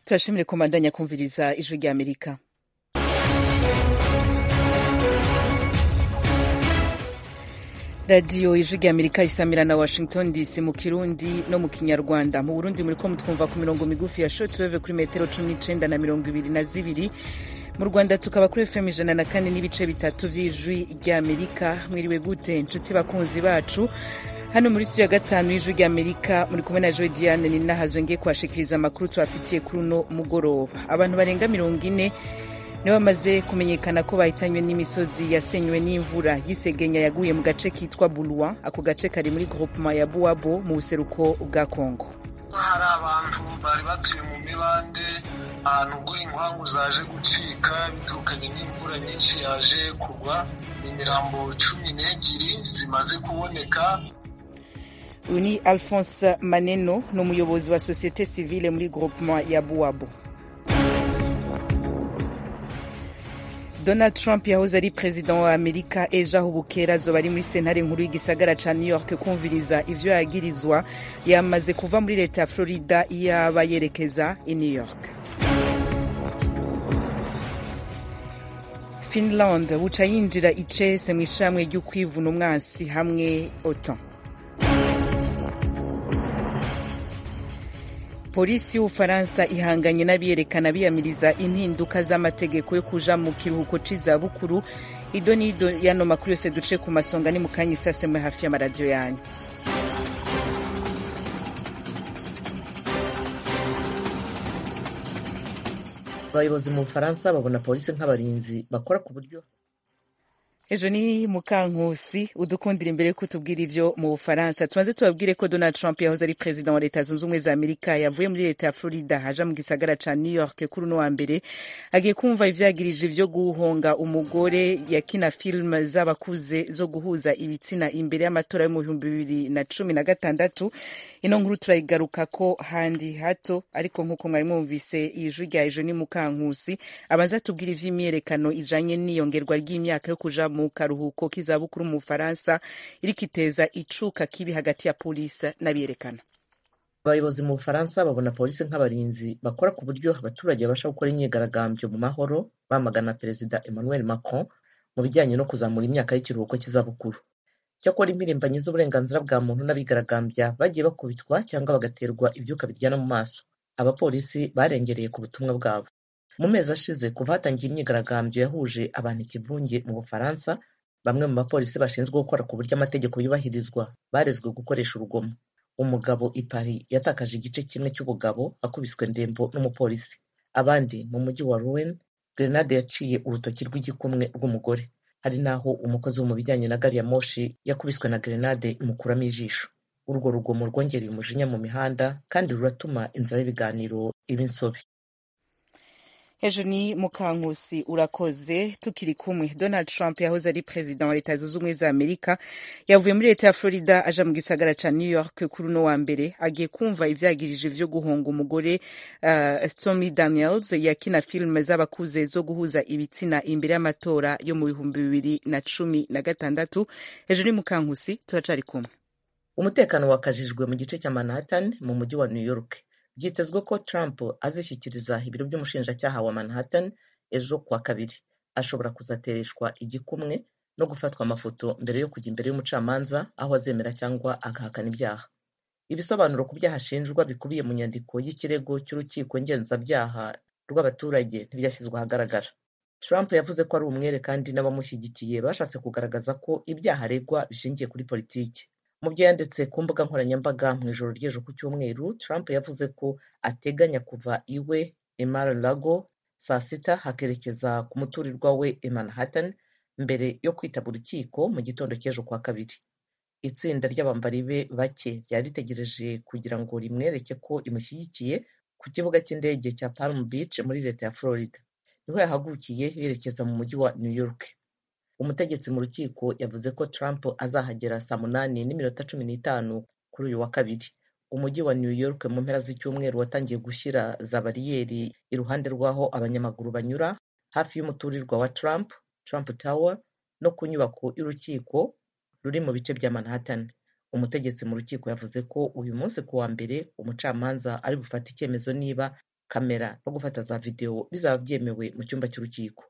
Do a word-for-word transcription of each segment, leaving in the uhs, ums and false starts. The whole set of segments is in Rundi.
turashimire komandanya kumviriza ijwi rya Amerika. Radio ijwi rya Amerika isamira na Washington D C mu Kirundi no mu Kinyarwanda. Mu Burundi muriko mutwumva ku mirongo migufi ya shortwave kuri metero cumi n'icenda na mirongo ibiri na zibiri. Mu Rwanda tukaba kuri F M ijana na kane n'ibice bitatu vy'ijwi rya Amerika. Mwiriwe gute nshuti bakunzi bacu. Hano muri studio ya gatanu y'ijwi rya Amerika muri kumwe na Joy Diane ni nahazo ngiye kwashikiriza amakuru twafitiye kuri uno mugoroba. Abantu barenga mirongo ine niwe bamaze kumenyekana ko bahitanywe n'imisozi yasenywe n'imvura y'isegenya yaguye mu gace kitwa Bulwa. Ako gace kari muri groupement ya Buwabo mu buseruko bwa Kongo. Hari abantu bari batuye mu mibande ahantu ubwo inkwangu zaje gucika biturukanye n'imvura nyinshi yaje kugwa. Imirambo cumi n'ebyiri zimaze kuboneka. Uyu ni Alphonse Maneno ni umuyobozi wa societe civile muri groupement ya Buwabo. Donald Trump yahoze ari president wa Amerika ejo aho bukera azoba ari muri sentare nkuru y'igisagara ca New York kumviriza ivyo yagirizwa. Yamaze kuva muri leta ya Florida yaba yerekeza i New York. Finland buca yinjira icese mw'ishamwe ry'ukwivuna umwansi hamwe OTAN. Polisi y'Ubufaransa ihanganye n'abiyerekana biyamiriza impinduka z'amategeko yo kuja mu kiruhuko c'izabukuru. Ido nido yano makuru yose duce ku masonga ni mukanya isase mwe hafi y'amaradiyo yanyu. Abayobozi mu Bufaransa babona polisi nk'abarinzi bakora ku buryo. Ejo ni Mukankusi udukundira imbere kutubwira ivyo mu Bufaransa. Tumaze tubabwire ko Donald Trump yahoze ari president wa Leta Zunze Ubumwe za Amerika yavuye muri leta ya Florida haja mu gisagara ca New York kuri no wa mbere. Agiye kumva ivyagirije ivyo guhonga umugore yakina film z'abakuze zo guhuza ibitsina imbere y'amatora yo mu bihumbi bibiri na cumi na gatandatu. Ino nkuru turayigaruka ko handi hato, ariko nkuko mwari mwumvise ijwi rya Ejo ni Mukankusi abanza tubwira ivy'imyerekano ijanye n'iyongerwa ry'imyaka yo kuja mu karuhuko k'izabukuru mu Bufaransa irikiteza icuka kibi hagati ya polisi n'abiyerekana. Abayobozi mu Bufaransa babona polisi nk'abarinzi bakora ku buryo abaturage babasha gukora imyigaragambyo mu mahoro bamagana Perezida Emmanuel Macron mu bijyanye no kuzamura imyaka y'ikiruhuko cy'izabukuru. Cyakora impirimbanyi z'uburenganzira bwa muntu n'abigaragambya bagiye bakubitwa cyangwa bagaterwa ibyuka biryana mu maso. Abapolisi barengereye ku butumwa bwabo. Mu mezi ashize kuva hatangiye imyigaragambyo yahuje abantu ikivunge mu Bufaransa, bamwe mu bapolisi bashinzwe gukora ku buryo amategeko yubahirizwa barezwe gukoresha urugomo. Umugabo i Paris yatakaje igice kimwe cy'ubugabo akubiswe ndembo n'umupolisi. Abandi mu mujyi wa Rouen, grenade yaciye urutoki rw'igikumwe rw'umugore. Hari naho umukozi wo mu bijyanye na gari ya moshi yakubiswe na grenade imukuramo ijisho. Urwo rugomo rwongereye umujinya mu mihanda kandi ruratuma inzira y'ibiganiro iba insobe. Ejo ni Mukankusi urakoze. Tukiri kumwe, Donald Trump yahoze ari president wa Leta Zunze Ubumwe za Amerika yavuye muri leta ya Florida aja mu gisagara ca New York kuri no wa mbere. Agiye kumva ivyagirije vyo guhonga umugore uh, Stormy Daniels yakina film z'abakuze zo guhuza ibitsina imbere y'amatora yo mu bihumbi bibiri na cumi na gatandatu. Ejo ni Mukankusi turacari kumwe. Umutekano wakajijwe mu gice cya Manhattan mu mujyi wa New York. Byitezwe ko Trump azishyikiriza ibiro by'umushinjacyaha wa Manhattan ejo kuwa kabiri. Ashobora kuzatereshwa igikumwe no gufatwa amafoto mbere yo kujya imbere y'umucamanza aho azemera cyangwa agahakana ibyaha. Ibisobanuro ku byaha ashinjwa bikubiye mu nyandiko y'ikirego cy'urukiko ngenzabyaha rw'abaturage ntibyashyizwe ahagaragara. Trump yavuze ko ari umwere kandi n'abamushyigikiye bashatse kugaragaza ko ibyaha aregwa bishingiye kuri politiki. Mu byo yanditse ku mbuga nkoranyambaga mu ijoro ry'ejo ku cyumweru, Trump yavuze ko ateganya kuva iwe i Mar-a-Lago saa sita hakerekeza ku muturirwa we i Manhattan mbere yo kwitaba urukiko mu gitondo cy'ejo kwa kabiri. Itsinda ry'abambari be bake ryari ritegereje kugira ngo rimwereke ko imushyigikiye ku kibuga cy'indege cya Palm Beach muri leta ya Florida. Niho yahagukiye yerekeza mu mujyi wa New York. Umutegetsi mu rukiko yavuze ko Trump azahagera saa munani n'iminota cumi n'itanu kuri uyu wa kabiri. Umujyi wa New York mu mpera z'icyumweru watangiye gushyira za bariyeri iruhande rw'aho abanyamaguru banyura hafi y'umuturirwa wa Trump, Trump Tower, no ku nyubako y'urukiko ruri mu bice bya Manhattan. Umutegetsi mu rukiko yavuze ko uyu munsi ku wa mbere umucamanza ari bufate icyemezo niba kamera no gufata za videwo bizaba byemewe mu cyumba cy'urukiko.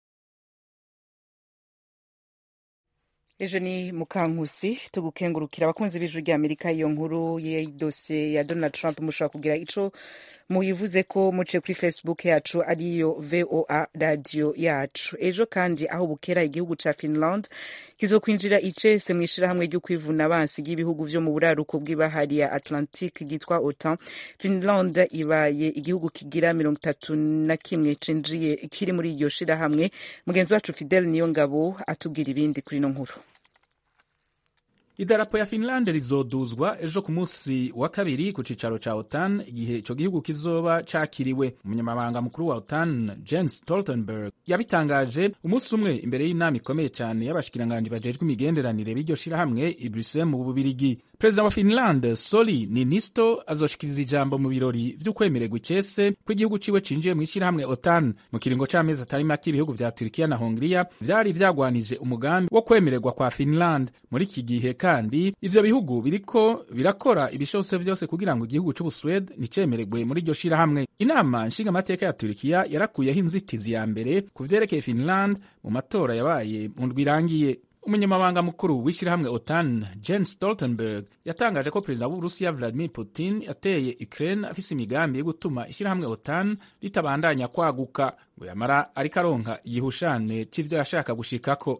Ejo ni Mukankusi tugukengurukira abakunzi b'ijwi rya Amerika. Iyo nkuru y'idosiye ya Donald Trump mushobora kugira ico muyivuze ko muce kuri Facebook yacu ariyo V O A radio yacu. Ejo kandi aho bukera igihugu ca Finland kizokwinjira icese mwishira hamwe ryo kwivuna abansi y'ibihugu vyo mu buraruko bw'ibahari ya Atlantic gitwa OTAN. Finland ibaye igihugu kigira mirongo itatu na kimwe cinjiye kiri muri iryo shira hamwe. Mugenzi wacu Fidel Niyongabo atubwira ibindi kuri no nkuru. Idarapo ya Finland rizoduzwa ejo ku munsi wa kabiri ku cicaro ca OTAN igihe ico gihugu kizoba cakiriwe. Umunyamabanga mukuru wa OTAN Jens Stoltenberg yabitangaje umunsi umwe imbere y'inama ikomeye cyane y'abashikiranganji bajejwe imigenderanire b'iryo shirahamwe i Bruxelles mu Bubirigi. Perezida wa Finland Sauli Niinisto azoshikiriza ijambo mu birori vy'ukwemererwa icese ko igihugu ciwe cinjiye mu ishirahamwe OTAN. Mu kiringo c'amezi atari make ibihugu vya Turkiya na Hongria vyari vyagwanije umugambi wo kwemererwa kwa Finland. Muri iki gihe kandi ivyo bihugu biriko birakora ibishobotse vyose kugira ngo igihugu c'Ubuswede nicemererwe muri iryo shirahamwe. Inama nshingamateka ya Turkiya yarakuyeho inzitizi ya mbere ku vyerekeye Finland mu matora yabaye mu ndwi irangiye. Umunyamabanga mukuru w'ishirahamwe OTAN Jens Stoltenberg yatangaje ko perezida w'Uburusiya Vladimir Putin yateye Ukraine afise imigambi yo gutuma ishirahamwe OTAN ritabandanya kwaguka, ngo yamara ariko aronka igihushane c'ivyo yashaka gushikako.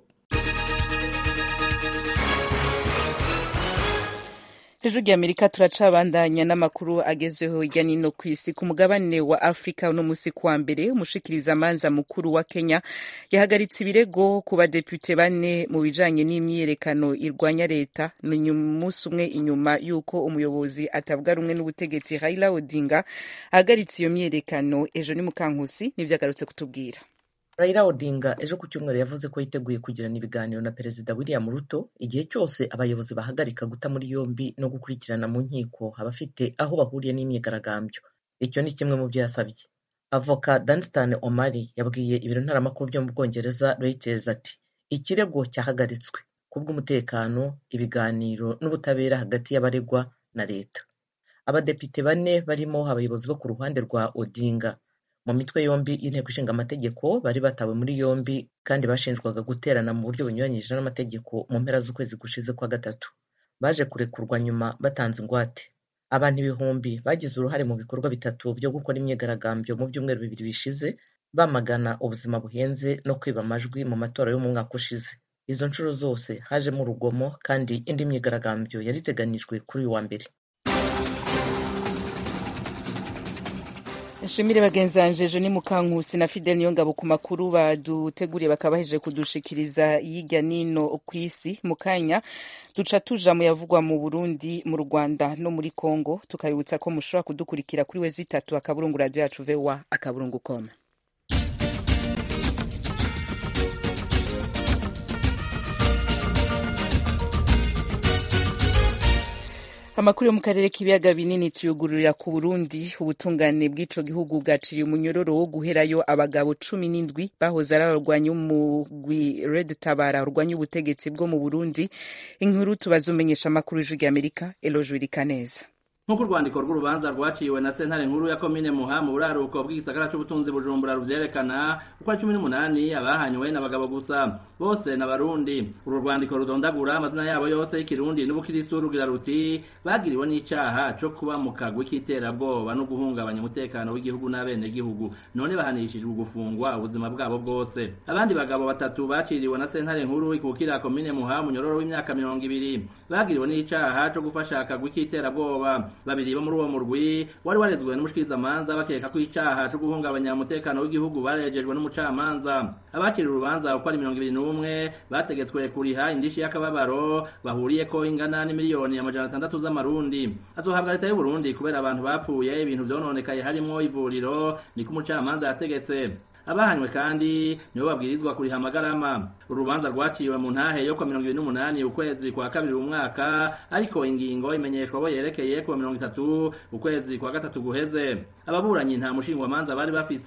Ejo rya Amerika turacabandanya n'amakuru agezeho hirya nino kw'isi. Ku mugabane wa Afrika uno musi kuwa mbere umushikiriza amanza mukuru wa Kenya yahagaritse ibirego ku badepute bane mu bijanye n'imyiyerekano irwanya leta ni umunsi umwe inyuma yuko umuyobozi atavuga rumwe n'ubutegetsi Raila Odinga ahagaritse iyo myiyerekano. Ejo ni Mukankusi nivyo agarutse kutubwira. Raila Odinga ejo ku cyumweru yavuze ko yiteguye kugirana ibiganiro na Perezida William Ruto igihe cyose abayobozi bahagarika guta muri yombi no gukurikirana mu nkiko abafite aho bahuriye n'imyigaragambyo. Icyo ni kimwe mu byo yasabye. Avoka Danstan Omari yabwiye ibiro ntaramakuru byo mu Bwongereza Reuters ati ikirego cyahagaritswe kubw'umutekano, ibiganiro n'ubutabera hagati y'abaregwa na leta. Abadepite bane barimo abayobozi bo ku ruhande rwa Odinga mu mitwe yombi y'inteko ishinga amategeko bari batawe muri yombi kandi bashinjwaga guterana mu buryo bunyuranyije n'amategeko mu mpera z'ukwezi gushize kwa gatatu. Baje kurekurwa nyuma batanze ingwate. Abantu ibihumbi bagize uruhare mu bikorwa bitatu byo gukora imyigaragambyo mu byumweru bibiri bishize bamagana ubuzima buhenze no kwiba amajwi mu matora yo mu mwaka ushize. Izo nshuro zose hajemo urugomo kandi indi myigaragambyo yari iteganijwe kuri uyu wa mbere. Nshimire bagenzi banje ejo ni Mukankusi na Fidel Niyongabo ku makuru baduteguriye bakabaheje kudushikiriza yijya nino kw'isi. Mukanya duca tuja mu yavugwa mu Burundi, mu Rwanda no muri Kongo, tukabibutsa ko mushobora kudukurikira kuri we zitatu akaburungu radio yacu V O A akaburungu com. Amakuru yo mu karere k'ibiyaga binini tuyugururira ku Burundi. Ubutungane bw'ico gihugu bwaciye umunyororo wo guherayo abagabo cumi n'indwi bahoze ari abarwanyi b'umugwi Red Tabara urwanya ubutegetsi bwo mu Burundi. Inkuru tubazumenyesha amakuru y'ijwi ry'Amerika Eloge Irikaneza. Nk'uko urwandiko rw'urubanza rwaciwe na sentare nkuru ya komine Muha mu buraruko bw'igisagara c'ubutunzi Bujumbura ruvyerekana uko ari cumi n'umunani abahanywe n'abagabo gusa, bose n'abarundi. Uru rwandiko rudondagura amazina yabo yose y'ikirundi n'ubukirisu rugira ruti bagiriwe n'icaha co kuba mu kagwi k'iterabwoba no guhungabanya umutekano w'igihugu n'abene gihugu, none bahanishijwe gufungwa ubuzima bwabo bwose. Abandi bagabo batatu baciriwe na sentare nkuru ikukira komine Muha mu nyororo w'imyaka mirongo ibiri bagiriwe n'icaha co gufasha akagwi k'iterabwoba. Babiri bo muri uwo murwi wari warezwe n'umushikirizamanza bakeka ko icaha co guhungabanya umutekano w'igihugu barejejwe n'umucamanza. Abakiri urubanza uko ari mirongo ibiri n'umwe bategetswe kuriha indishi y'akababaro bahuriyeko ingana n'imiliyoni amajana atandatu z'amarundi. Azohabwa leta y'u Burundi kubera abantu bapfuye, ibintu vyononekaye harimwo ivuriro, niko umucamanza yategetse. Abahanywe kandi nibo babwirizwa kuriha amagarama. Urubanza rwaciwe mu ntahe yo kwa mirongo ibiri n'umunani ukwezi kwa kabiri umwaka, ariko ingingo imenyeshwa bo yerekeye ku mirongo itatu ukwezi kwa gatatu guheze. Ababuranyi nta mushingwamanza bari bafise.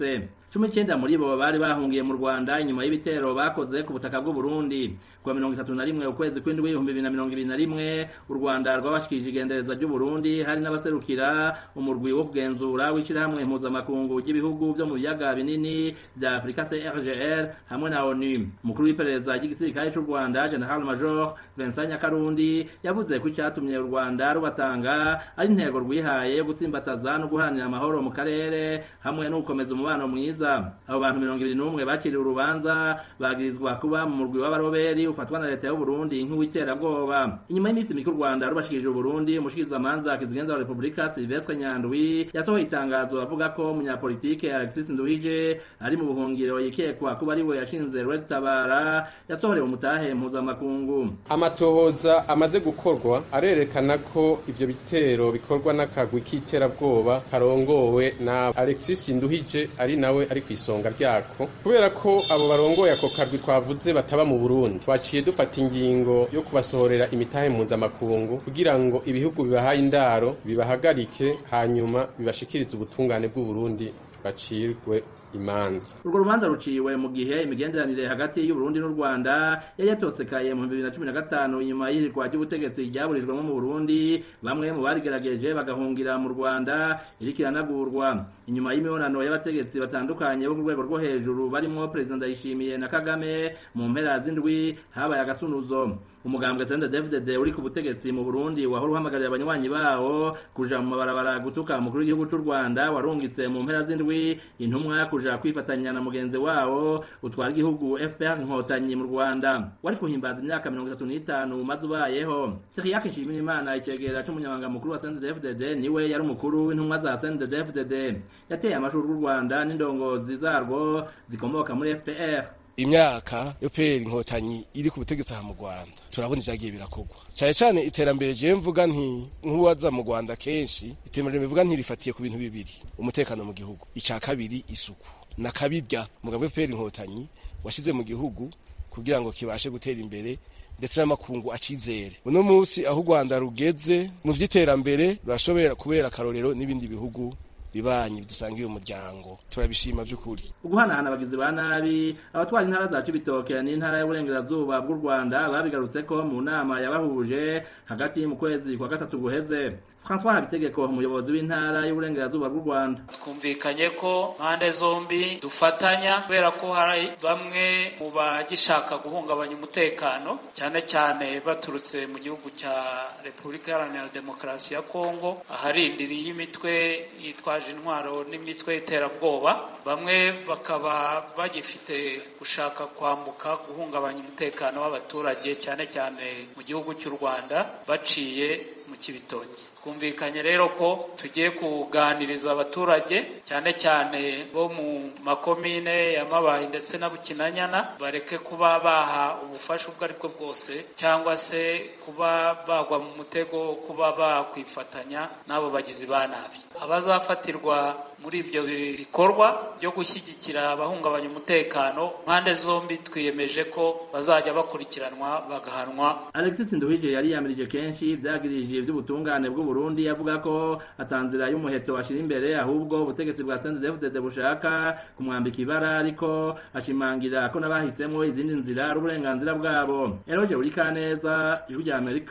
cumi n'icenda muri bo bari bahungiye mu Rwanda inyuma y'ibitero bakoze ku butaka bw'u Burundi kuwa mirongo itatu na rimwe ukwezi kw'indwi ibihumbi bibiri na mirongo ibiri na rimwe u Rwanda rwabashikije igendereza ry'u Burundi hari n'abaserukira umurwi wo kugenzura w'ishirahamwe mpuzamakungu ry'ibihugu byo mu biyaga binini vya Afrika C R G R hamwe na ONU. Umukuru w'iperereza ry'igisirikare cy'u Rwanda General Major Vincent Nyakarundi yavuze ko icyatumye u Rwanda rubatanga ari intego rwihaye yo gutsimbataza no guharanira amahoro mu karere hamwe no gukomeza umubano mwiza. Abo bantu mirongo ibiri n'umwe bakiriwe urubanza bagirizwa kuba mu murwi w'abaroberi ufatwa na leta y'u Burundi nk'uwiterabwoba. Inyuma y'iminsi mike u Rwanda rubashikije u Burundi umushikizamanza kizigenza wa Republika Sylvestre Nyandwi yasohoye itangazo avuga ko umunyapolitike Alexis Nduhije ari mu buhungiro yikekwa kuba ari we yashinze Red Tabara yasohorewe umutahe mpuzamakungu. Amatohoza amaze gukorwa arerekana ko ivyo bitero bikorwa n'akagwi k'iterabwoba karongowe na Alexis Nduhije ari nawe ari kwisonga ryako. Kubera ko abo barongoye ako kagwi twavuze bataba mu Burundi, twaciye dufata ingingo yo kubasohorera imitahe mpuzamakungu kugira ngo ibihugu bibahaye indaro bibahagarike hanyuma bibashikirize ubutungane bw'u Burundi bacirwe imanza. Urwo rubanza ruciwe mu gihe imigenderanire hagati y'u Burundi n'u Rwanda yari yatosekaye mu bibiri na cumi na gatanu inyuma y'irikwa ry'ubutegetsi ryaburijwemo mu Burundi, bamwe mu barigerageje bagahungira mu Rwanda irikiranagurwa. Inyuma y'imibonano y'abategetsi batandukanye bo ku rwego rwo hejuru barimo President Ndayishimiye na Kagame mu mpera z'indwi habaye agasunuzo. Umugambwe C N D D F D D uri ku butegetsi mu Burundi wahora uhamagarira abanywanyi bawo kuja mu mabarabara gutuka umukuru w'igihugu cy'u Rwanda warungitse mu mpera z'indwi intumwa kuja kwifatanya na mugenzi wawo utwara igihugu F P R Inkotanyi mu Rwanda wari kuhimbaza imyaka mirongo itatu n'itanu maze ubayeho. Cyriaque Nshimiyimana icegera c'umunyamabanga mukuru wa C N D D F D D niwe yari umukuru w'intumwa za C N D D F D D yateye amashuri y'u Rwanda n'indongozi zarwo zikomoka muri F P R. Imyaka yo P R Inkotanyi iri ku butegetsi ha mu Rwanda turabona ivyagiye birakogwa cyane cyane iterambere je mvuga nti nk'uwaza mu Rwanda kenshi iterambere bivuga nti rifatiye ku bintu bibiri: umutekano mu gihugu, ica kabiri isuku na kabirya mugambwe P R Inkotanyi washize mu gihugu kugira ngo kibashe gutera imbere ndetse n'amakungu acizere. Uno munsi aho u Rwanda rugeze mu vy'iterambere rurashobora kubera karorero n'ibindi bihugu bibanyi bidusangiye umuryango, turabishima by'ukuri. Uguhanahana abagizi ba nabi abatwara intara za Cibitoke n'intara y'uburengerazuba bw'u Rwanda babigarutse ko mu nama yabahuje hagati mu kwezi kwa gatatu guheze. François Habitegeko umuyobozi w'intara y'uburengerazuba bw'u Rwanda: twumvikanye ko mpande zombi dufatanya kubera ko hari bamwe mu bagishaka guhungabanya umutekano cyane cyane baturutse mu gihugu cya Repubulika Iharanira Demokarasi ya Kongo aharindiriye imitwe yitwaje intwaro n'imitwe y'iterabwoba, bamwe bakaba bagifite gushaka kwambuka guhungabanya umutekano w'abaturage cyane cyane mu gihugu cy'u Rwanda baciye mu Cibitoke. Twumvikanye rero ko tugiye kuganiriza abaturage cyane cyane bo mu makomine ya Mabayi ndetse na Bukinanyana bareke kuba baha ubufasha ubwo aribwo bwose cyangwa se kuba bagwa mu mutego kuba bakwifatanya n'abo bagizi ba nabi. Abazafatirwa muri ibyo bikorwa byo gushyigikira abahungabanya umutekano mpande zombi twiyemeje ko bazajya bakurikiranwa bagahanwa. Alexis Nduhije yari yamirije kenshi byagirije iby'ubutungane bw'u Burundi yavuga ko atanzira y'umuheto ashira imbere ahubwo ubutegetsi bwa C N D D F D D bushaka kumwambika ibara, ariko ashimangira ko nabahisemo izindi nzira ari uburenganzira bwabo. Eloge Urikaneza, Ijwi rya Amerika.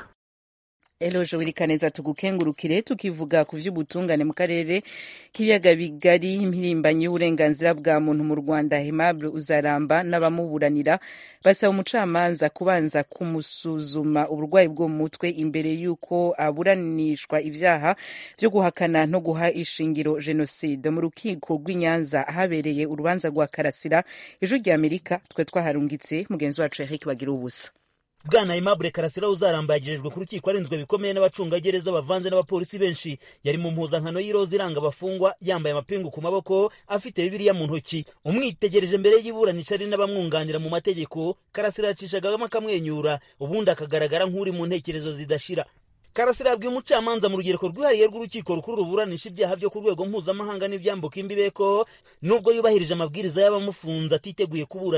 Eloje Wirikaneza tugukengurukire tukivuga ku vy'ubutungane mu karere k'ibiyaga bigari. Impirimbanyi y'uburenganzira bwa muntu mu Rwanda Aimable Uzaramba n'abamuburanira basaba umucamanza kubanza kumusuzuma uburwayi bwo mu mutwe imbere y'uko aburanishwa ivyaha vyo guhakana no guha ishingiro genocide. Mu rukiko rw'Inyanza habereye urubanza rwa Karasira, Ijwi rya Amerika twe twaharungitse mugenzi wacu Eric Bagira ubusa. Bwana Aimable Karasira Uzaramba yagirijwe ku rukiko arinzwe bikomeye n'abacungagereza bavanze n'abapolisi benshi. Yari mu mpuzankano y'iroza iranga abafungwa, yambaye amapingu ku maboko, afite Bibiliya mu ntoki. Umwitegereje mbere y'iburanisha ari n'abamwunganira mu mategeko, Karasira yacishagamo akamwenyura, ubundi akagaragara nk'uri mu ntekerezo zidashira. Karasira yabwiye umucamanza mu rugereko rwihariye rw'urukiko rukuru ruburanisha ibyaha byo ku rwego mpuzamahanga n'ibyambuka imbibe ko nubwo yubahirije amabwiriza y'abamufunze atiteguye kuburana.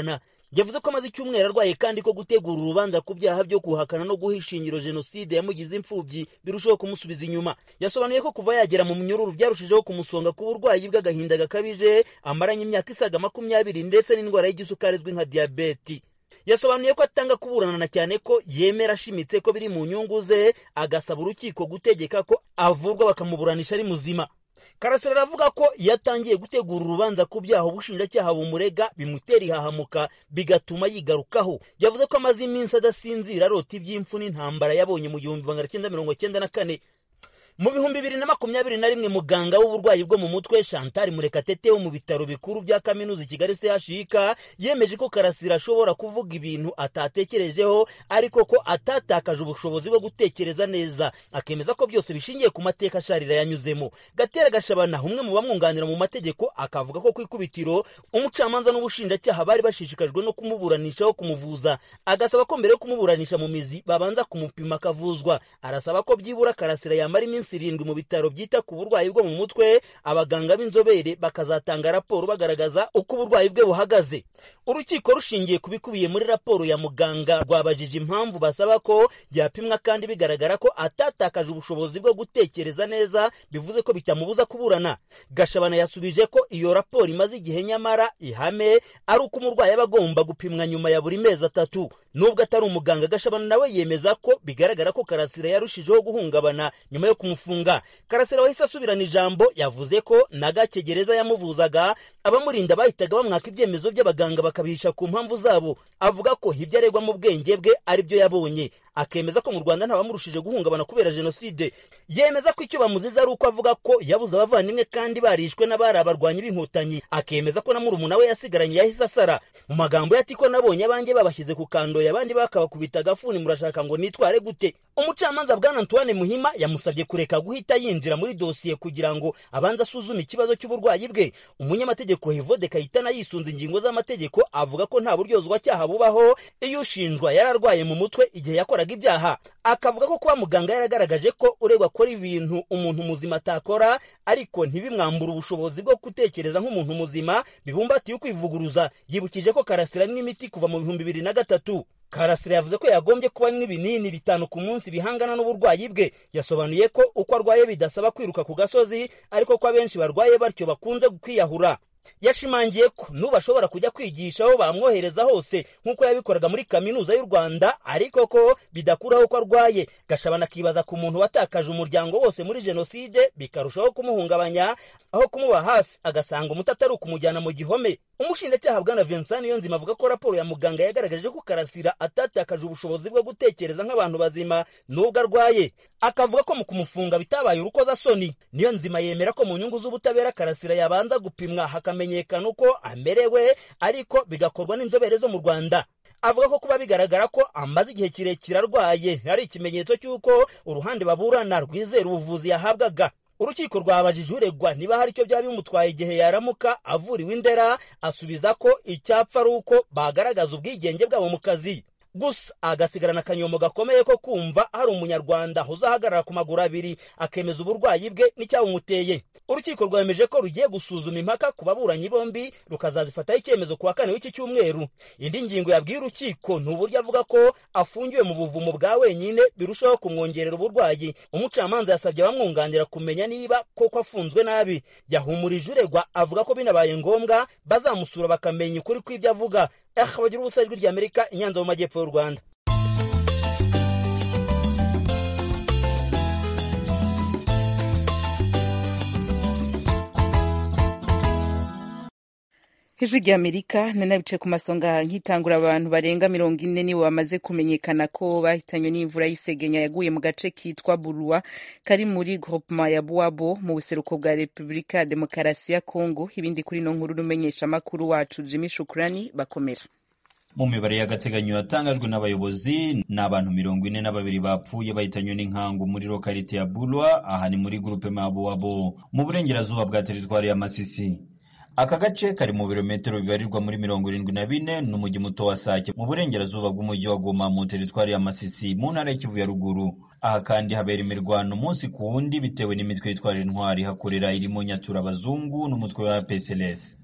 yavuze ko amaze icyumweru arwaye kandi ko gutegura urubanza ku byaha byo guhakana no guha ishingiro jenoside yamugize imfubyi birushaho kumusubiza inyuma. Yasobanuye ko kuva yagera mu munyururu byarushijeho kumusonga ku burwayi bw'agahinda gakabije amaranye imyaka isaga makumyabiri ndetse n'indwara y'igisukari izwi nka diyabeti. Yasobanuye ko atanga kuburana cyane ko yemera ashimitse ko biri mu nyungu ze, agasaba urukiko gutegeka ko avurwa bakamuburanisha ari muzima. Karasira aravuga ko yatangiye gutegura urubanza ku byaha ubushinjacyaha bumurega bimutera ihahamuka bigatuma yigarukaho. Yavuze ko amaze iminsi adasinzira arota iby'imfu n'intambara yabonye mu gihumbi magana cyenda mirongo cyenda na kane. Mu bihumbi bibiri na makumyabiri na rimwe muganga w'uburwayi bwo mu mutwe Chantal Murekatete wo mu bitaro bikuru bya kaminuza Kigali C H U K yemeje ko Karasira ashobora kuvuga ibintu atatekerejeho ariko ko atatakaje ubushobozi bwo gutekereza neza, akemeza ko byose bishingiye ku mateka asharira yanyuzemo. Gatera Gashabana umwe mu bamwunganira mu mategeko akavuga ko kwikubitiro umucamanza n'ubushinjacyaha bari bashishikajwe no kumuburanishaho kumuvuza, agasaba ko mbere yo kumuburanisha mu mizi babanza kumupima akavuzwa. Arasaba ko byibura Karasira yamara iminsi irindwi mu bitaro byita ku burwayi bwo mu mutwe, abaganga b'inzobere bakazatanga raporo bagaragaza uko uburwayi bwe buhagaze. Urukiko rushingiye kubikubiye muri raporo ya muganga rwabajije impamvu basaba ko yapimwa kandi bigaragara ko atatakaje ubushobozi bwo gutekereza neza, bivuze ko bitamubuza kuburana. Gashabana yasubije ko iyo raporo imaze igihe nyamara ihame ari uko umurwayi aba agomba gupimwa nyuma ya buri mezi atatu. Nubwo atari umuganga, Gashabana nawe yemeza ko bigaragara ko Karasira yarushijeho guhungabana nyuma yo kumufunga. Karasira wahise asubirana ijambo, yavuze ko na gake gereza yamuvuzaga abamurinda bahitaga bamwaka ibyemezo by'abaganga bakabihisha ku mpamvu zabo. Avuga ko ibyo aregwa mu bwenge bwe ari byo yabonye, akemeza ko mu Rwanda ntabamurushije guhungabana kubera jenoside. Yemeza ko icyo bamuziza ari uko avuga ko yabuze abavandimwe kandi barishwe n'abari abarwanyi b'inkotanyi, akemeza ko na murumuna we yasigaranye yahise asara. Mu magambo ye ati ko nabonye abanjye babashyize ku kandoye abandi bakabakubita agafuni, murashaka ngo nitware gute? Umucamanza Bwana Antoine Muhima yamusabye kureka guhita yinjira muri dosiye kugira ngo abanze asuzume ikibazo cy'uburwayi bwe. Umunyamategeko Hivode Kayitana yisunze ingingo z'amategeko avuga ko nta buryozwacyaha bubaho iyo ushinjwa yararwaye mu mutwe igihe yakoraga ibyaha. Akavuga ko kuba muganga yaragaragaje ko uregwa akora ibintu umuntu muzima atakora ariko ntibimwambura ubushobozi bwo gutekereza nk'umuntu muzima bibumbatiye ukwivuguruza. Yibukije ko Karasira anywa imiti kuva mu bihumbi bibiri na gatatu. Karasira yavuze ko yagombye kuba anywa ibinini bitanu ku munsi bihangana n'uburwayi bwe. Yasobanuye ko uko arwaye bidasaba kwiruka ku gasozi ariko ko abenshi barwaye batyo bakunze kwiyahura. Yashimangiye ko nuba ashobora kujya kwigisha aho bamwohereza hose nk'uko yabikoraga muri kaminuza y'u Rwanda, ariko ko bidakuraho ko arwaye. Gashabana akibaza ku muntu watakaje umuryango wose muri jenoside bikarushaho kumuhungabanya, aho kumuba hafi agasanga umuti atari ukumujyana mu gihome. Umushinjacyaha Bwana Vincent Niyonzima avuga ko raporo ya muganga yagaragaje ko Karasira atatakaje ubushobozi bwo gutekereza nk'abantu bazima nubwo arwaye. Akavuga ko mu kumufunga bitabaye urukozasoni. Niyonzima yemera ko mu nyungu z'ubutabera Karasira yabanza gupimwa hakamenyekana uko amerewe, ariko bigakorwa n'inzobere zo mu Rwanda. Avuga ko kuba bigaragara ko amaze igihe kirekire arwaye ari ikimenyetso cy'uko uruhande baburana rwizera ubuvuzi yahabwaga. Urukiko rwabajije uregwa niba hari icyo byaba bimutwaye igihe yaramuka avuriwe Indera, asubiza ko icyapfa ari uko bagaragaza ubwigenge bwabo mu kazi. Gusa agasigarana akanyomo gakomeye ko kumva hari umunyarwanda uzahagarara ku maguru abiri akemeza uburwayi bwe n'icyabumuteye. Urukiko rwemeje ko rugiye gusuzuma impaka ku baburanyi bombi rukazazifataho icyemezo ku wa kane w'iki cyumweru. Indi ngingo yabwiye urukiko ni uburyo avuga ko afungiwe mu buvumo bwa wenyine birushaho kumwongerera uburwayi. Umucamanza yasabye abamwunganira kumenya niba koko afunzwe nabi. Yahumurije uregwa avuga ko binabaye ngombwa bazamusura bakamenya ukuri kw'ibyo avuga. Bagira ubusa ijwi ry'Amerika i Nyanza mu majyepfo y'u Rwanda. Ijwi ry'Amerika nanabice ku masonga nkitangura abantu barenga mirongo ine nibo bamaze kumenyekana ko bahitanywe n'imvura y'isegenya yaguye mu gace kitwa Burua kari muri groupement ya Bwabo mu buseruko bwa Repubulika ya Demokarasi ya Kongo. Ibindi kuri no nkuru rumenyesha makuru wacu Jimmy Shukrani bakomera. Mu mibare y'agateganyo yatangajwe n'abayobozi n'abantu mirongo ine na babiri bapfuye bahitanywe n'inkangu muri lokalite ya Bulwa, aha ni muri groupement ya Bwabo mu burengerazuba bwa teritwari ya Masisi. Aka gace kari mu birometero bibarirwa muri mirongo irindwi na bine n'umujyi muto wa Sake mu burengerazuba bw'umujyi wa Goma mu teritwari ya Masisi mu ntara y'Kivu ya ruguru. Aha kandi habera imirwano umunsi ku wundi bitewe n'imitwe yitwaje intwari hakorera irimo Nyatura abazungu n'umutwe wa P S L S.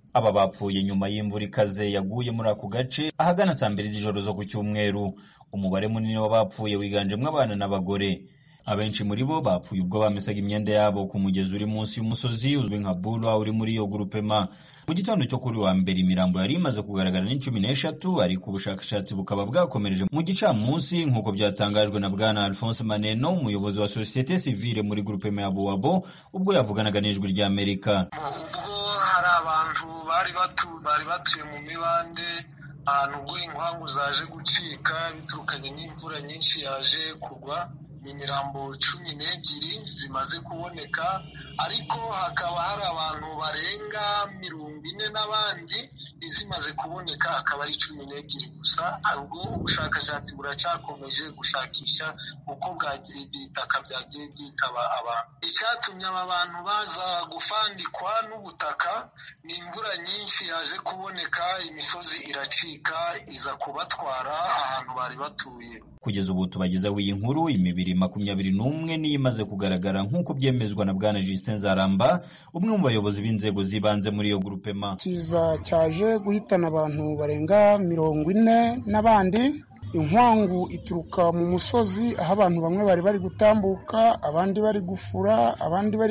aba bapfuye nyuma y'imvura ikaze yaguye muri ako gace ahagana saa mbiri z'ijoro zo ku cyumweru. Umubare munini w'abapfuye wiganjemo abana n'abagore. Abenshi muri bo bapfuye ubwo bamesaga imyenda yabo ku mugezi uri munsi y'umusozi uzwi nka Bulwa uri muri iyo grupema. Mu gitondo cyo kuri wa mbere imirambo yari imaze kugaragara ni cumi n'eshatu, ariko ubushakashatsi bukaba bwakomereje mu gicamunsi nk'uko byatangajwe na Bwana Alphonse Maneno, umuyobozi wa societe civile muri grupema ya Buwabo, ubwo yavuganaga n'ijwi rya Amerika. Ubwo hari abantu bari batu bari batuye mu mibande ahantu ubwo inkwangu zaje gucika biturukanye n'imvura nyinshi yaje kugwa. Imirambo cumi n'ebyiri zimaze kuboneka, ariko hakaba hari abantu barenga mirongo ine n'abandi izimaze kuboneka akaba ari cumi n'ebyiri gusa. Ubwo ubushakashatsi buracakomeje gushakisha uko bwagira ibitaka byagiye byitaba abantu. Icyatumye aba bantu baza gufandikwa n'ubutaka ni imvura nyinshi yaje kuboneka, imisozi iracika iza kubatwara ahantu bari batuye. Kugeza ubu tubagezaho iyi nkuru, imibiri makumyabiri n'umwe niyo imaze kugaragara nk'uko byemezwa na Bwana Justin Nzaramba, umwe mu bayobozi b'inzego zibanze muri iyo grupema. Kiza cyaje guhitana abantu barenga mirongo ine n'abandi. Inkwangu ituruka mu musozi aho abantu bamwe bari bari gutambuka, abandi bari gufura, abandi bari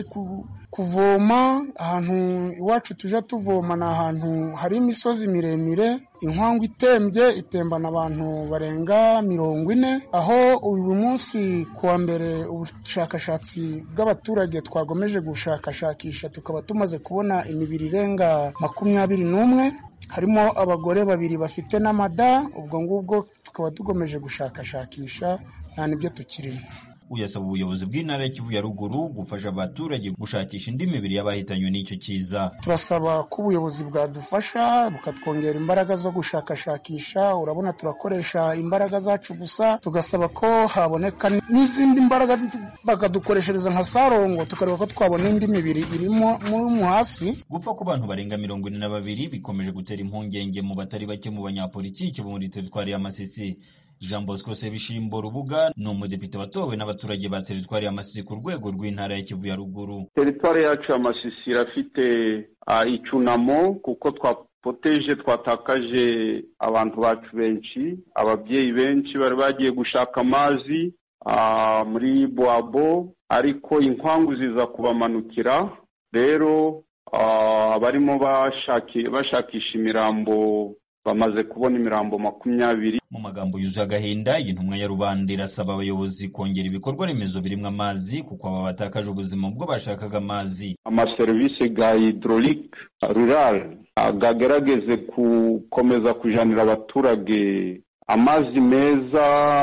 kuvoma. Ahantu iwacu tuja tuvoma ni ahantu hari imisozi miremire. Inkwangu itembye itembana abantu barenga mirongo ine, aho uyu munsi kuwa mbere ubushakashatsi bw'abaturage twagomeje gushakashakisha tukaba tumaze kubona imibiri irenga makumyabiri n'umwe, harimo abagore babiri bafite n'amada. Ubwo ngubwo tukaba tugomeje gushakashakisha, nta nibyo tukirimo. Uyasaba ubuyobozi bw'intara ya Kivu ya ruguru gufasha abaturage gushakisha indi mibiri y'abahitanywe n'icyo kiza. Turasaba ko ubuyobozi bwadufasha bukatwongera imbaraga zo gushakashakisha. Urabona turakoresha imbaraga zacu gusa, tugasaba ko haboneka n'izindi mbaraga bakadukoreshereza nka Sarongo tukareba ko twabona indi mibiri irimo mu hasi. Gupfa ku bantu barenga mirongo ine na babiri bikomeje gutera impungenge mu batari bake mu banyapolitiki bo muri teritwari ya Masisi. Jean Bosco Sebishimbo Rubuga ni umudepite watowe n'abaturage ba teritwari ya Masisi ku rwego rw'intara ya Kivu ya ruguru. Teritwari yacu ya Masisi irafite uh, icunamo kuko twapoteje twatakaje abantu bacu benshi, ababyeyi benshi bari bagiye gushaka amazi uh, muri Bwabo, ariko inkwangu ziza kubamanukira. Rero abarimo uh, bashaki bashakisha imirambo bamaze kubona imirambo makumyabiri. Mu magambo yuzuye agahinda, iyi ntumwa ya rubanda irasaba abayobozi kongera ibikorwa remezo birimo amazi kuko aba batakaje ubuzima ubwo bashakaga amazi. Amaserivisi ga hydraulique rural agagerageze gukomeza kujanira abaturage amazi meza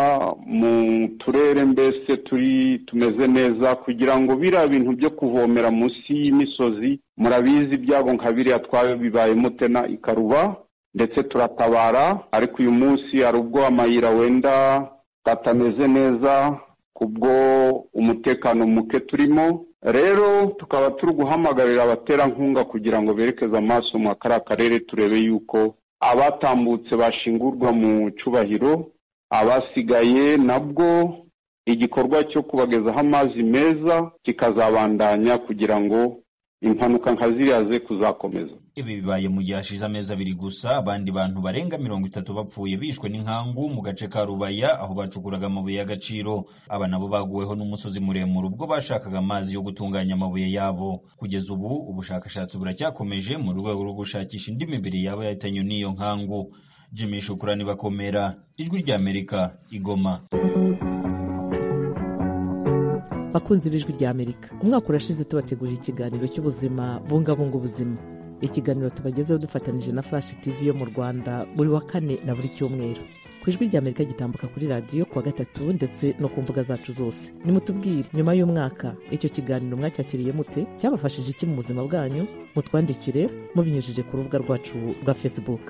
mu turere mbese turi tumeze neza, kugira ngo biriya bintu byo kuvomera munsi y'imisozi, murabizi ibyago nka biriya twabibaye mutena ikaruba ndetse turatabara, ariko uyu munsi hari ubwo amayira wenda katameze neza kubwo umutekano muke turimo. Rero tukaba turi guhamagarira abaterankunga kugira ngo berekeze amaso mu kariya karere, turebe yuko abatambutse bashingurwa mu cyubahiro, abasigaye nabwo igikorwa cyo kubagezaho amazi meza kikazabandanya kugira ngo impanuka nka ziriya ze kuzakomeza. Ibi bibaye mu gihe hashize amezi abiri gusa abandi bantu barenga mirongo itatu bapfuye bishwe n'inkangu mu gace ka Rubaya aho bacukuraga amabuye y'agaciro. Aba nabo baguweho n'umusozi muremure ubwo bashakaga amazi yo gutunganya amabuye yabo. Kugeza ubu ubushakashatsi buracyakomeje mu rwego rwo gushakisha indi mibiri yaba yahitanywe n'iyo nkangu. Jimmy Shukrani Bakomera, Ijwi rya Amerika, Igoma. Bakunzi b'Ijwi rya Amerika, umwaka urashize tubategurira ikiganiro cy'ubuzima bungabunga ubuzima. Ikiganiro tubagezeho dufatanije na Flash T V yo mu Rwanda buri wa kane na buri cyumweru. Ku Ijwi rya Amerika gitambuka kuri radiyo kuwa gatatu ndetse no ku mbuga zacu zose. Nimutubwire nyuma y'umwaka icyo kiganiro mwacyakiriye mute, cyabafashije iki mu buzima bwanyu? Mutwandikire mubinyujije ku rubuga rwacu rwa Facebook.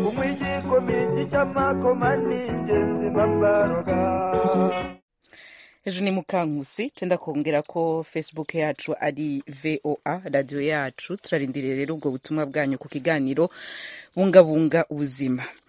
Ejo ni Mukankusi, tenda kongera ko Facebook yacu ari V O A radio yacu. Turarindiriye rero ubwo butumwa bwanyu ku kiganiro bungabunga ubuzima.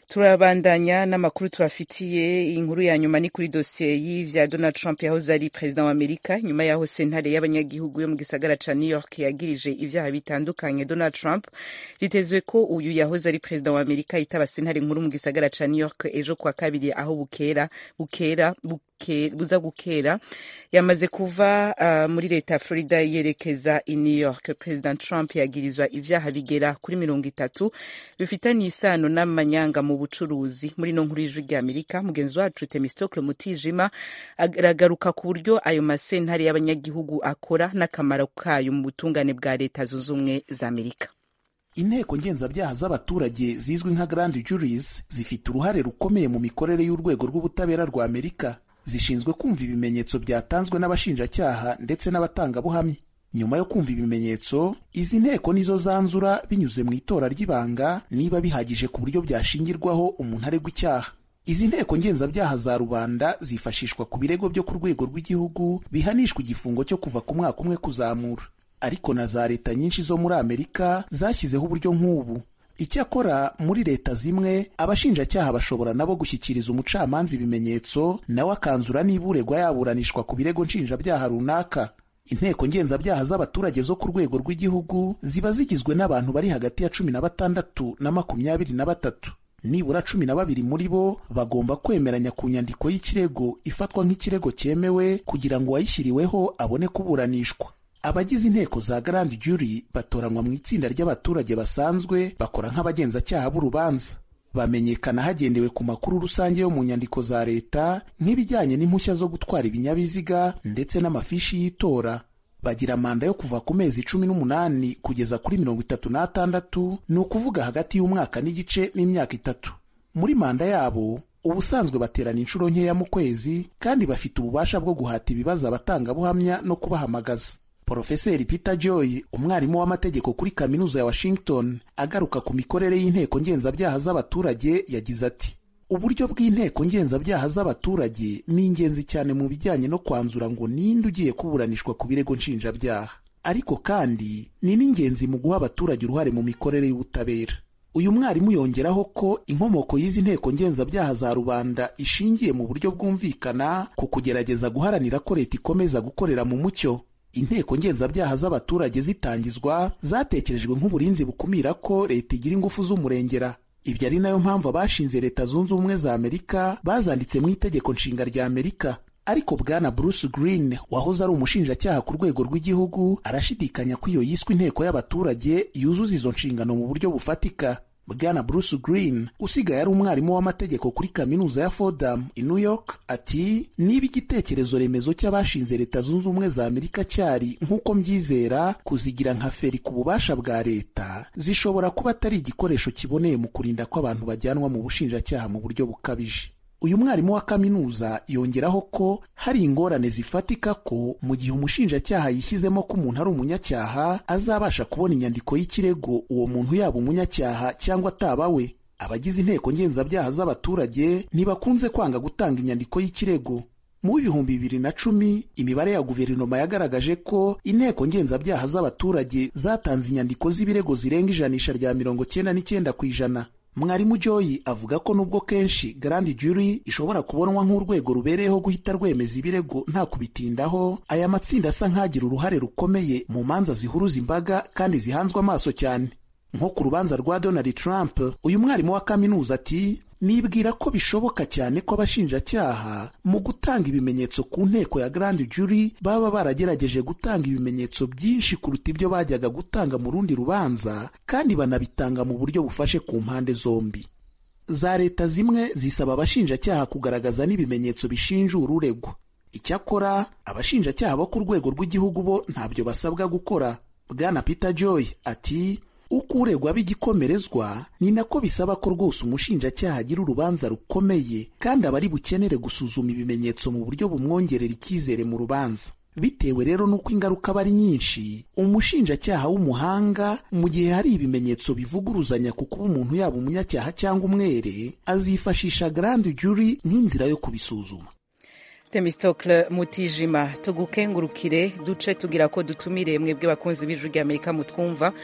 turabandanya n'amakuru tubafitiye. Inkuru ya nyuma ni kuri dosiye y'ivya Donald Trump yahoze ari perezida wa Amerika, nyuma yaho sentare y'abanyagihugu yo mu gisagara ca New York yagirije ivyaha bitandukanye Donald Trump. Bitezwe ko uyu yahoze ari perezida wa Amerika yitaba sentare nkuru mu gisagara ca New York ejo kwa kabiri, aho bukera bukera buke, buza gukera yamaze kuva uh, muri leta ya Florida yerekeza i New York. President Trump yagirizwa ivyaha bigera kuri mirongo itatu bifitanye isano n'amanyanga mu bucuruzi. Muri no nkuru y'ijwi ry'Amerika, mugenzi wacu Temistokle Mutijima aragaruka ku buryo ayo masentare y'abanyagihugu akora n'akamaro kayo mu butungane bwa leta zunze ubumwe za Amerika. Inteko ngenzabyaha z'abaturage zizwi nka grand juries zifite uruhare rukomeye mu mikorere y'urwego rw'ubutabera rwa Amerika. Zishinzwe kumva ibimenyetso byatanzwe n'abashinjacyaha ndetse n'abatangabuhamya. Nyuma yo kumva ibimenyetso, izi nteko nizo zanzura binyuze mu itora ry'ibanga niba bihagije ku buryo byashingirwaho umuntu aregwa icyaha. Izi nteko ngenzabyaha za rubanda zifashishwa ku birego byo ku rwego rw'igihugu bihanishwa igifungo cyo kuva ku mwaka umwe kuzamura. Ariko na za leta nyinshi zo muri Amerika zashyizeho uburyo nk'ubu. Icyakora muri leta zimwe abashinjacyaha bashobora nabo gushyikiriza umucamanza ibimenyetso, nawe akanzura niba uregwa yaburanishwa ku birego nshinjabyaha runaka. Inteko ngenzabyaha z'abaturage zo ku rwego rw'igihugu ziba zigizwe n'abantu bari hagati ya cumi na batandatu na makumyabiri na batatu. Nibura cumi na babiri muri bo bagomba kwemeranya ku nyandiko y'ikirego ifatwa nk'ikirego cyemewe kugira ngo uwayishyiriweho abone kuburanishwa. Abagize inteko za grand jury batoranywa mu itsinda ry'abaturage basanzwe bakora nk'abagenzacyaha b'urubanza. Bamenyekana hagendewe ku makuru rusange yo mu nyandiko za leta nk'ibijyanye n'impushya zo gutwara ibinyabiziga ndetse n'amafishi y'itora. Bagira manda yo kuva ku mezi cumi n'umunani kugeza kuri mirongo itatu n'atandatu, ni ukuvuga hagati y'umwaka n'igice n'imyaka itatu. Muri manda yabo ubusanzwe baterana inshuro nkeya mu kwezi, kandi bafite ububasha bwo guhata ibibazo abatangabuhamya no kubahamagaza. Profeseri Peter Joy, umwarimu w'amategeko kuri kaminuza ya Washington, agaruka ku mikorere y'inteko ngenzabyaha z'abaturage yagize ati: uburyo bw'inteko ngenzabyaha z'abaturage ni ingenzi cyane mu bijyanye no kwanzura ngo ninde ugiye kuburanishwa ku birego nshinjabyaha, ariko kandi ni n'ingenzi mu guha abaturage uruhare mu mikorere y'ubutabera. Uyu mwarimu yongeraho ko inkomoko y'izi nteko ngenzabyaha za rubanda ishingiye mu buryo bwumvikana ku kugerageza guharanira ko leta ikomeza gukorera mu mucyo. Inteko ngenzabyaha z'abaturage zitangizwa zatekerejwe nk'uburinzi bukumira ko leta igira ingufu z'umurengera. Ibyo ari nayo mpamvu abashinze leta zunze ubumwe za Amerika bazanditse mu itegeko nshinga rya Amerika. Ariko bwana Bruce Green wahoze ari umushinjacyaha ku rwego rw'igihugu arashidikanya ko iyo yiswe inteko y'abaturage yuzuza izo nshingano mu buryo bufatika. Bwana Bruce Green usigaye ari umwarimu w'amategeko kuri kaminuza ya Fordham i New York ati: niba igitekerezo remezo cy'abashinze leta zunze ubumwe za Amerika cyari nk'uko mbyizera kuzigira nka feri ku bubasha bwa leta, zishobora kuba atari igikoresho kiboneye mu kurinda ko abantu bajyanwa mu bushinjacyaha mu buryo bukabije. Uyu mwarimu wa kaminuza yongeraho ko hari ingorane zifatika ko mu gihe umushinjacyaha yishyizemo ko umuntu ari umunyacyaha azabasha kubona inyandiko y'ikirego uwo muntu yaba umunyacyaha cyangwa ataba we. Abagize inteko ngenzabyaha z'abaturage ntibakunze kwanga gutanga inyandiko y'ikirego. Mu bihumbi bibiri na cumi imibare ya guverinoma yagaragaje ko inteko ngenzabyaha z'abaturage zatanze inyandiko z'ibirego zirenga ijanisha rya mirongo cyenda n'icyenda ku ijana. Mwarimu Joy avuga ko nubwo kenshi grand jury ishobora kubonwa nk'urwego rubereyeho guhita rwemeza ibirego nta kubitindaho, aya matsinda asa nk'agira uruhare rukomeye mu manza zihuruza imbaga kandi zihanzwe amaso cyane. Nko ku rubanza rwa Donald Trump, uyu mwarimu wa kaminuza ati: nibwira ko bishoboka cyane ko abashinjacyaha mu gutanga ibimenyetso ku nteko ya grand jury baba baragerageje gutanga ibimenyetso byinshi kuruta ibyo bajyaga gutanga mu rundi rubanza, kandi banabitanga mu buryo bufashe ku mpande zombi. Za leta zimwe zisaba abashinjacyaha kugaragaza n'ibimenyetso bishinjura uregwa. Icyakora abashinjacyaha bo ku rwego rw'igihugu bo ntabyo basabwa gukora. Bwana Peter Joy ati: uko uregwa b'igikomerezwa ni nako bisaba ko rwose umushinjacyaha agira urubanza rukomeye kandi abari bukenere gusuzuma ibimenyetso mu buryo bumwongerera icyizere mu rubanza. Bitewe rero n'uko ingaruka aba ari nyinshi, umushinjacyaha w'umuhanga mu gihe hari ibimenyetso bivuguruzanya ku kuba umuntu yaba umunyacyaha cyangwa umwere, azifashisha grand jury nk'inzira yo kubisuzuma. Temistokle Mutijima, tugukengurukire duce tugira ko dutumire mwebwe bakunzi b'ijwi ry'Amerika mutwumva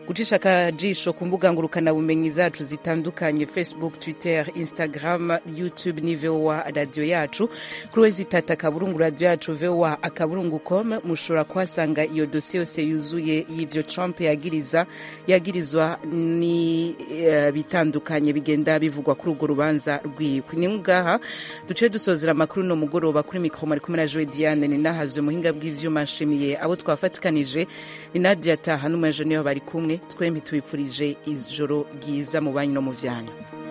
gucisha akajisho ku mbuga ngurukanabumenyi zacu zitandukanye Facebook, Twitter, Instagram, YouTube ni V O A radio yacu. Kuri wezi tata akaburungu radio yacu V O A akaburungu com mushobora kuhasanga iyo dosiye yose yuzuye y'ivyo Trump yagiriza yagirizwa ni uh, bitandukanye bigenda bivugwa kuri urwo rubanza rwiwe. Ni ngaha duce dusozera amakuru no mugoroba kuri mikro mari kumwe na Joy Diane ni nahazwe muhinga bw'ivyuma nshimiye abo twafatikanije ni Nadia Taha n'umujene bari kumwe twembi tubipfurije ijoro ryiza mu banyu no mu vyanyu.